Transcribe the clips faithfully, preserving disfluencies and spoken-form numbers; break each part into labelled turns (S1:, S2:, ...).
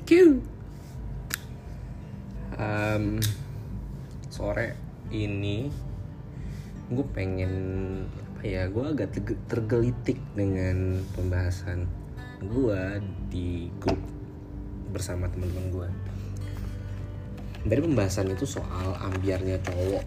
S1: Thank you. Um, sore ini gue pengen apa ya? Gue agak tergelitik dengan pembahasan gue di grup bersama teman-teman gue. Dari pembahasan itu soal ambiarnya cowok.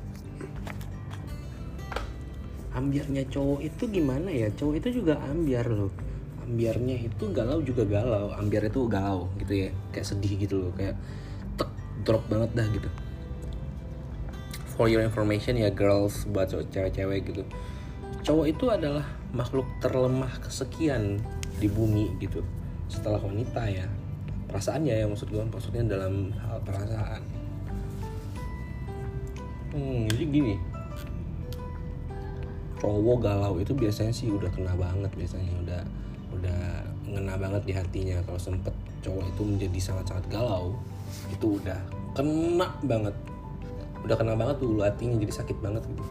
S1: Ambiarnya cowok itu gimana ya? Cowok itu juga ambiar loh. Ambiarnya itu galau juga galau. Ambiar itu galau gitu ya. Kayak sedih gitu loh. Kayak tek, drop banget dah gitu. For your information ya girls, buat cewek-cewek gitu. Cowok itu adalah makhluk terlemah kesekian di bumi gitu. Setelah wanita ya. Perasaannya ya maksud gue. Maksudnya dalam hal perasaan. Hmm, jadi gini. Cowok galau itu biasanya sih udah kena banget biasanya udah udah ngena banget di hatinya. Kalau sempet cowok itu menjadi sangat-sangat galau, itu udah kena banget, udah kena banget tuh hatinya, jadi sakit banget gitu.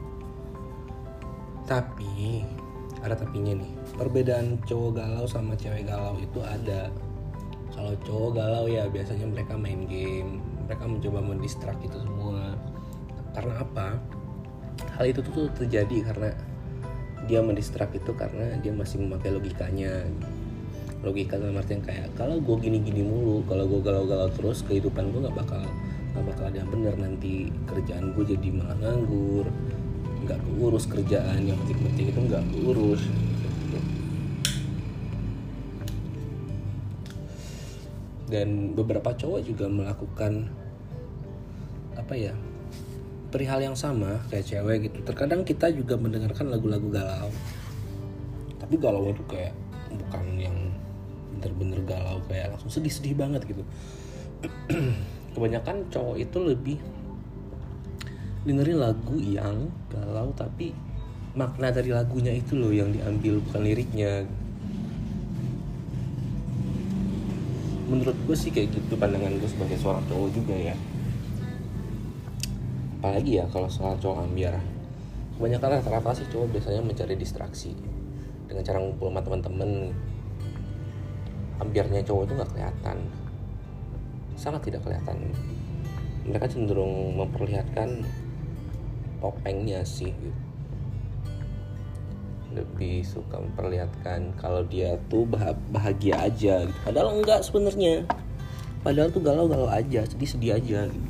S1: Tapi ada tapinya nih, perbedaan cowok galau sama cewek galau itu ada. Kalau cowok galau ya biasanya mereka main game, mereka mencoba mendistrak itu semua. Karena apa? Hal itu tuh terjadi karena dia mendistrak itu karena dia masih memakai logikanya. Logika dalam artian kayak kalau gue gini-gini mulu, kalau gue galau-galau terus, kehidupan gue nggak bakal nggak bakal ada yang bener. Nanti kerjaan gue jadi malah nganggur, nggak keurus kerjaan yang penting-penting itu nggak keurus. Dan beberapa cowok juga melakukan apa ya? Perihal yang sama kayak cewek gitu. Terkadang kita juga mendengarkan lagu-lagu galau, tapi galau itu kayak bukan yang bener-bener galau kayak langsung sedih-sedih banget gitu. Kebanyakan cowok itu lebih dengerin lagu yang galau, tapi makna dari lagunya itu loh yang diambil, bukan liriknya. Menurut gue sih kayak gitu pandangan gue sebagai seorang cowok juga ya. Apalagi ya kalau soal cowok ambiar, kebanyakan rata-rata sih cowok biasanya mencari distraksi dengan cara ngumpul sama teman-teman. Ambiarnya cowok itu nggak kelihatan, sangat tidak kelihatan. Mereka cenderung memperlihatkan topengnya sih, lebih suka memperlihatkan kalau dia tuh bahagia aja gitu. Padahal enggak sebenarnya, padahal tuh galau-galau aja, sedih-sedih aja gitu.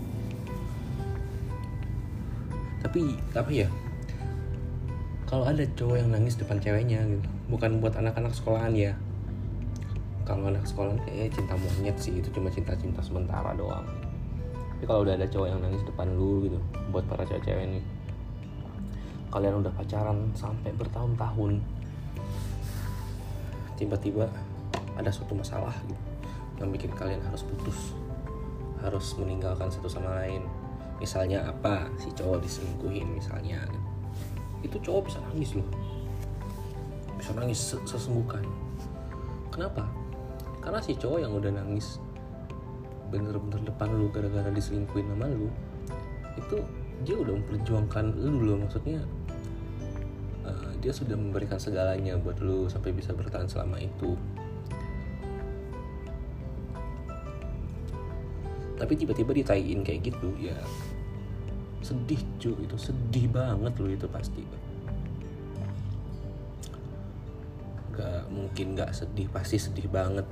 S1: Tapi apa ya, kalau ada cowok yang nangis depan ceweknya gitu, bukan buat anak-anak sekolahan ya. Kalau anak sekolahan kayak cinta monyet sih, itu cuma cinta-cinta sementara doang. Tapi kalau udah ada cowok yang nangis depan lu gitu, buat para cewek-cewek nih, kalian udah pacaran sampai bertahun-tahun, tiba-tiba ada suatu masalah gitu yang bikin kalian harus putus, harus meninggalkan satu sama lain. Misalnya apa, si cowok diselingkuhin misalnya, itu cowok bisa nangis loh, bisa nangis sesenggukan. Kenapa? Karena si cowok yang udah nangis bener-bener depan lu gara-gara diselingkuhin sama lu, itu dia udah memperjuangkan lu loh. Maksudnya uh, dia sudah memberikan segalanya buat lu sampai bisa bertahan selama itu. Tapi tiba-tiba ditaiin kayak gitu ya, sedih cuy, itu sedih banget loh, itu pasti. Gak mungkin gak sedih, pasti sedih banget.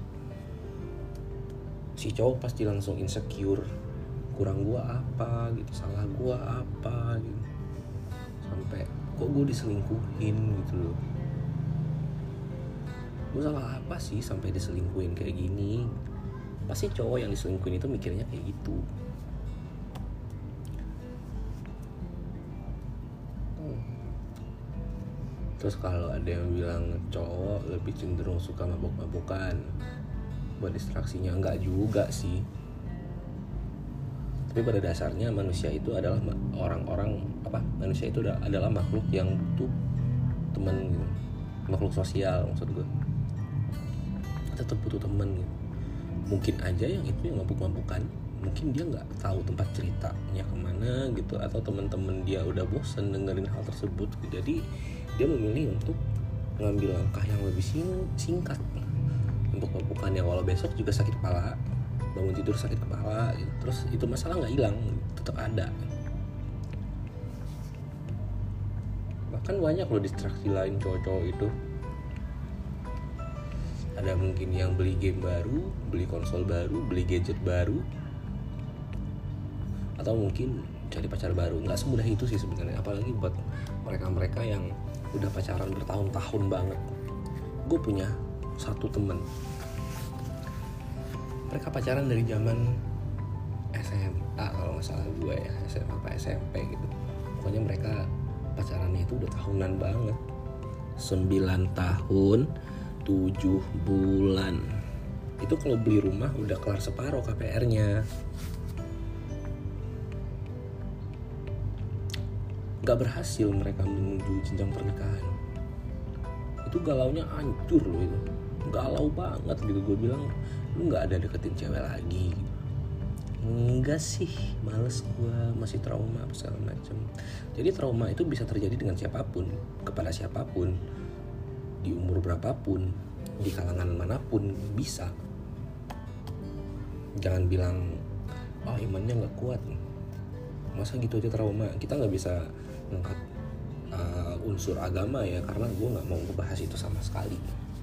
S1: Si cowok pasti langsung insecure, kurang gua apa gitu, salah gua apa gitu, sampai kok gua diselingkuhin gitu loh, gua salah apa sih sampai diselingkuhin kayak gini. Pasti cowok yang diselingkuhin itu mikirnya kayak gitu. Terus kalau ada yang bilang cowok lebih cenderung suka mabuk-mabukan buat distraksinya, enggak juga sih. Tapi pada dasarnya manusia itu adalah orang-orang apa? Manusia itu adalah makhluk yang butuh teman gitu. Makhluk sosial maksud gue. Tetap butuh teman gitu. Mungkin aja yang itu yang mabuk-mabukan, mungkin dia nggak tahu tempat ceritanya kemana gitu, atau teman-teman dia udah bosen dengerin hal tersebut, jadi dia memilih untuk mengambil langkah yang lebih sing- singkat untuk mabuk-mabukannya, walau besok juga sakit kepala. bangun tidur sakit kepala gitu. Terus itu masalah nggak hilang, tetap ada. Bahkan banyak loh distraksi lain cowok-cowok itu. Ada mungkin yang beli game baru, beli konsol baru, beli gadget baru, atau mungkin cari pacar baru. Nggak semudah itu sih sebenarnya, apalagi buat mereka-mereka yang udah pacaran bertahun-tahun banget. Gue punya satu temen, mereka pacaran dari zaman S M A kalau nggak salah gue ya, S M A apa S M P gitu. Pokoknya mereka pacarannya itu udah tahunan banget, sembilan tahun tujuh bulan. Itu kalau beli rumah udah kelar separuh K P R-nya. Gak berhasil mereka menuju jenjang pernikahan. Itu galaunya hancur loh itu, galau banget gitu. Gue bilang, lu gak ada deketin cewek lagi? Enggak sih, males gue, masih trauma segala macam. Jadi trauma itu bisa terjadi dengan siapapun, kepada siapapun, di umur berapapun, di kalangan manapun bisa. Jangan bilang, oh imannya gak kuat, masa gitu aja trauma. Kita gak bisa ngangkat uh, unsur agama ya, karena gue gak mau ngebahas itu sama sekali.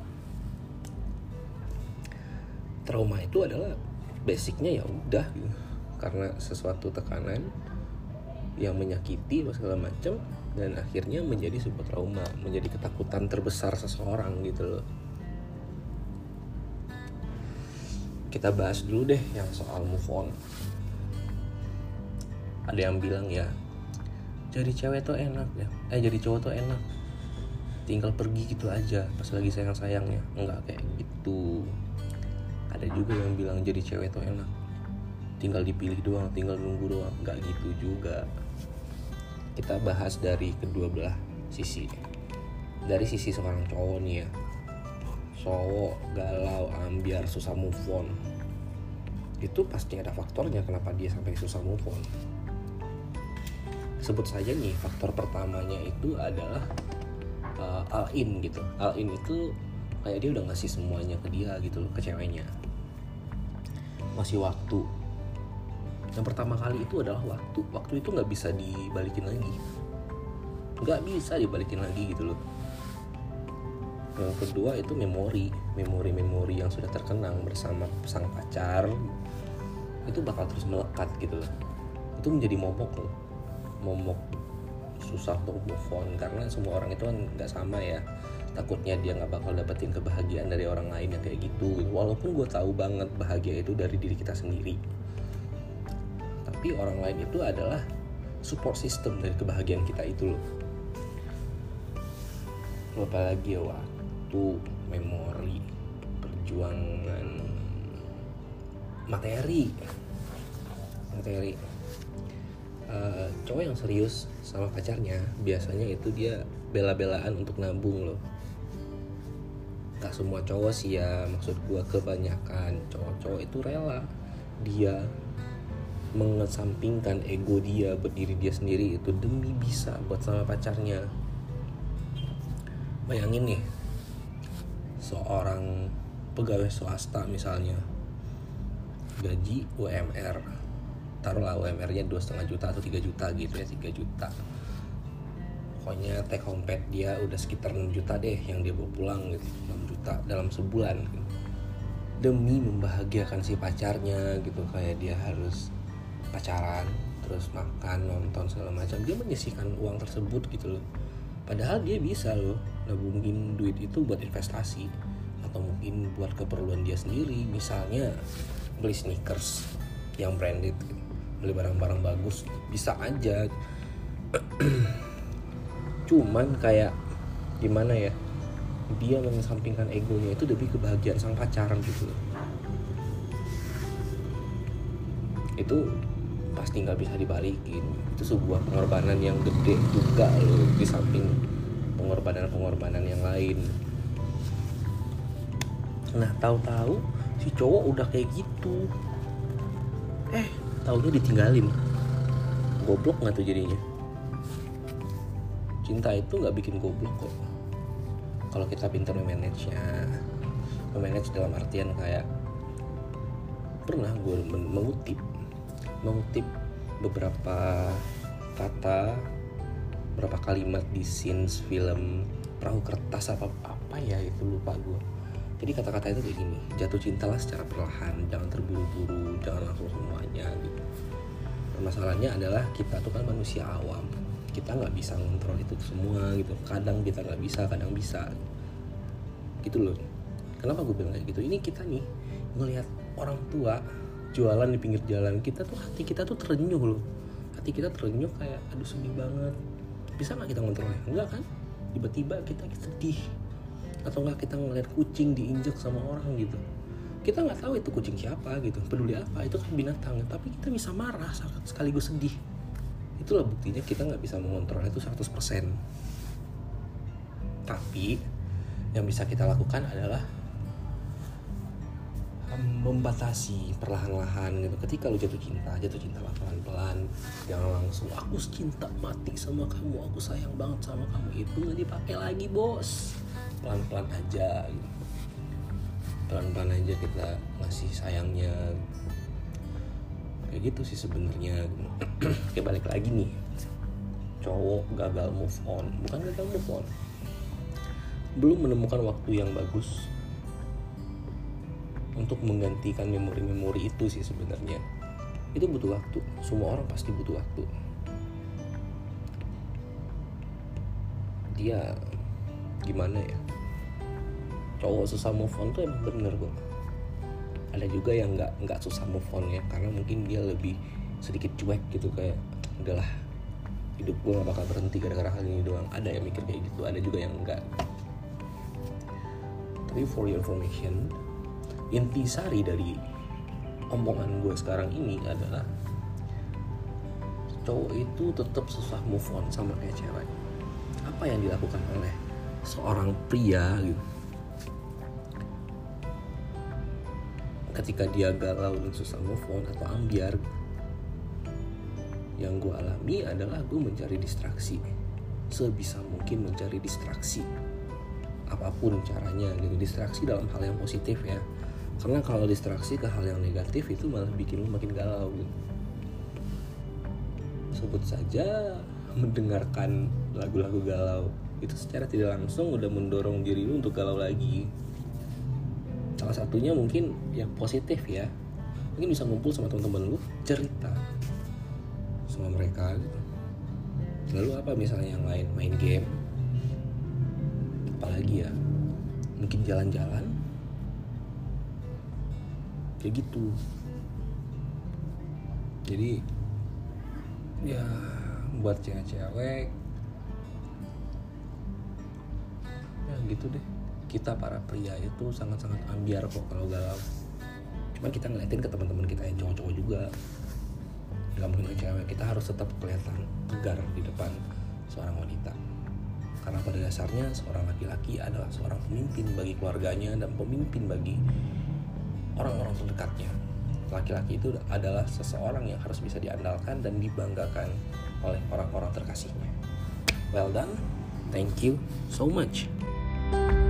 S1: Trauma itu adalah basicnya ya udah gitu, karena sesuatu tekanan yang menyakiti segala macam, dan akhirnya menjadi sebuah trauma, menjadi ketakutan terbesar seseorang gitu loh. Kita bahas dulu deh yang soal move on. Ada yang bilang ya, jadi cewek tuh enak ya, eh jadi cowok tuh enak, tinggal pergi gitu aja pas lagi sayang-sayangnya. Enggak kayak gitu. Ada juga yang bilang jadi cewek tuh enak, tinggal dipilih doang, tinggal nunggu doang. Enggak gitu juga. Kita bahas dari kedua belah sisi. Dari sisi seorang cowok nih ya, cowok galau, ambiar, susah move on. Itu pasti ada faktornya kenapa dia sampai susah move on. Sebut saja nih, faktor pertamanya itu adalah uh, all-in gitu. All-in itu kayak dia udah ngasih semuanya ke dia gitu loh, ke ceweknya. Masih waktu. Yang pertama kali itu adalah waktu. Waktu itu gak bisa dibalikin lagi. Gak bisa dibalikin lagi gitu loh. Yang kedua itu memori. Memori-memori yang sudah terkenang bersama sang pacar, itu bakal terus melekat gitu loh. Itu menjadi momok loh. Momok susah untuk move on, karena semua orang itu kan gak sama ya. Takutnya dia gak bakal dapetin kebahagiaan dari orang lain yang kayak gitu, gitu. Walaupun gue tahu banget bahagia itu dari diri kita sendiri, tapi orang lain itu adalah support system dari kebahagiaan kita itu loh. Apalagi ya, waktu, memori, perjuangan, materi materi Uh, cowok yang serius sama pacarnya biasanya itu dia bela-belaan untuk nabung loh. Gak semua cowok sih ya, maksud gue kebanyakan cowok-cowok itu rela dia mengesampingkan ego dia buat diri dia sendiri itu demi bisa buat sama pacarnya. Bayangin nih, seorang pegawai swasta misalnya, gaji U M R, taruhlah U M R-nya dua koma lima juta atau tiga juta gitu ya, tiga juta. Pokoknya take home pay dia udah sekitar enam juta deh yang dia bawa pulang gitu, enam juta dalam sebulan gitu. Demi membahagiakan si pacarnya gitu, kayak dia harus pacaran, terus makan, nonton segala macam, dia menyisihkan uang tersebut gitu loh. Padahal dia bisa loh nabungin duit itu buat investasi, atau mungkin buat keperluan dia sendiri, misalnya beli sneakers yang branded gitu, beli barang-barang bagus, bisa aja. Cuman kayak gimana ya, dia mengesampingkan egonya itu demi kebahagiaan sang pacaran gitu loh. Itu pasti nggak bisa dibalikin. Itu sebuah pengorbanan yang gede juga loh, di samping pengorbanan-pengorbanan yang lain. Nah, tahu-tahu si cowok udah kayak gitu, eh taunya ditinggalin. Goblok nggak tuh jadinya? Cinta itu nggak bikin goblok kok, kalau kita pintar memanage-nya. Memanage dalam artian kayak pernah gue men- mengutip mengutip beberapa kata, beberapa kalimat di scenes film Perahu Kertas apa apa ya itu, lupa gue. Jadi kata-kata itu kayak gini, jatuh cintalah secara perlahan, jangan terburu-buru, jangan langsung semuanya gitu. Permasalahannya adalah kita tuh kan manusia awam, kita nggak bisa ngontrol itu semua gitu. Kadang kita nggak bisa, kadang bisa gitu loh. Kenapa gue bilang kayak gitu? Ini kita nih ngelihat orang tua jualan di pinggir jalan, kita tuh hati kita tuh terenyuh loh. Hati kita terenyuh kayak aduh sedih banget. Bisa nggak kita ngontrolnya? Enggak kan? Tiba-tiba kita sedih. Atau nggak kita ngeliat kucing diinjak sama orang gitu, kita nggak tahu itu kucing siapa gitu, peduli apa, itu kan binatang, tapi kita bisa marah sekaligus sedih. Itulah buktinya kita nggak bisa mengontrol itu seratus persen. Tapi yang bisa kita lakukan adalah membatasi perlahan-lahan gitu. Ketika lu jatuh cinta, jatuh cinta pelan-pelan, jangan langsung aku cinta mati sama kamu, aku sayang banget sama kamu. Itu nggak dipakai lagi bos. Pelan-pelan aja gitu. Pelan-pelan aja kita ngasih sayangnya kayak gitu sih sebenarnya. Kayak balik lagi nih, cowok gagal move on, bukan gagal move on, belum menemukan waktu yang bagus untuk menggantikan memori-memori itu sih sebenarnya. Itu butuh waktu, semua orang pasti butuh waktu. Dia gimana ya, cowok susah move on tuh emang bener kok. Ada juga yang nggak nggak susah move on ya, karena mungkin dia lebih sedikit cuek gitu, kayak udahlah hidup gue nggak bakal berhenti gara-gara hal ini doang. Ada yang mikir kayak gitu, ada juga yang enggak. Tapi for your information, intisari dari omongan gue sekarang ini adalah cowok itu tetap susah move on sama kayak cewek. Apa yang dilakukan oleh seorang pria gitu ketika dia galau dan susah move on atau ambiar, yang gue alami adalah gue mencari distraksi, sebisa mungkin mencari distraksi apapun caranya gitu. Distraksi dalam hal yang positif ya, karena kalau distraksi ke hal yang negatif itu malah bikin lu makin galau gitu. Sebut saja mendengarkan lagu-lagu galau, itu secara tidak langsung udah mendorong diri lu untuk galau lagi. Salah satunya mungkin yang positif ya, mungkin bisa ngumpul sama teman-teman lu, cerita sama mereka gitu. Lalu apa misalnya yang lain, main game, apalagi ya, mungkin jalan-jalan kayak gitu. Jadi ya buat cewek-cewek ya gitu deh, kita para pria itu sangat-sangat ambiar kok kalau galau. Cuman kita ngeliatin ke teman-teman kita yang cowok-cowok juga, gak mungkin ke cewek. Kita harus tetap kelihatan tegar di depan seorang wanita, karena pada dasarnya seorang laki-laki adalah seorang pemimpin bagi keluarganya dan pemimpin bagi orang-orang terdekatnya. Laki-laki itu adalah seseorang yang harus bisa diandalkan dan dibanggakan oleh orang-orang terkasihnya. Well done, thank you so much.